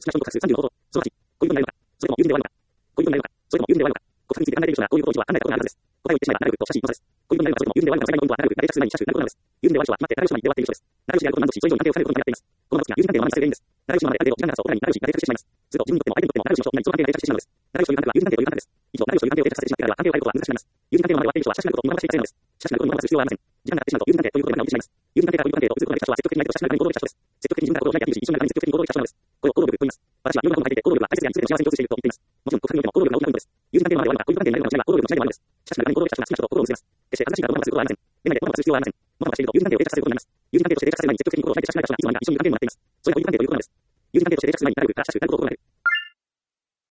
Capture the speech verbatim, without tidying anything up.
少なくとも各数さんじゅうの方法、そのはち、小指分であるのか、それとも有分ではあるのか、小指分であるのか、それとも有分ではあるのか、国数について考えている人がこういうことを一度は考えたことがあるはずです。答えを言ってしまえば、なると写真の差です。小指分であるのか、それとも有分ではあるのかの違いの温度は、なるが定着する前に車種なることなのです。有分ではある人は決まって仲良しの前に出会っている人です。仲良しであることなどとし、それ以上に関係をされることになっています。このままが友人関係をマナにされる原因です。仲良しのままである程度時間が経つと、さらに仲良しが定着してしまいます。すると自分にとっても相手にとっても仲良しの人、何その関係が定着してしまうのです。仲良しという関係は友人関係という関係です。以上、仲良しという関係を定着させてしまってからは関係を変えることは難しくなります。友人関係のままで終わっている人は親しくなることを見逃していませんのです。親しくなることを見逃す必要はありません。時間が経ってしまうと友人関係ということが直ってしまいます。友人関係から恋人関係へと移ることができた人は積極的に相手と親しくなることに行動できた人です。積極的に自分から行動を開いているし、一緒になるために積極的に行動できた人なのです。これを行動力と言います。私はいろんなことを書いていて、行動力は大切であり、全ての幸せに共通していると言っています。もちろん、国際においても行動力が大きなことです。友人関係のままで終わるのか、恋人関係になるのかの違いは行動力の違いでもあるのです。親しくなるために行動できた人が好きな人と行動を結びます。決して正しいかどうかをすることはありません。でないで物をする必要はありません。物をしていると友人関係を定着させることになります。友人関係として定着させる前に積極的に行動を開いて親しくなる人がいつの間にか一緒にいる関係になっています。それが友人関係ということなのです。友人関係として定着する前になるべく親しくなることを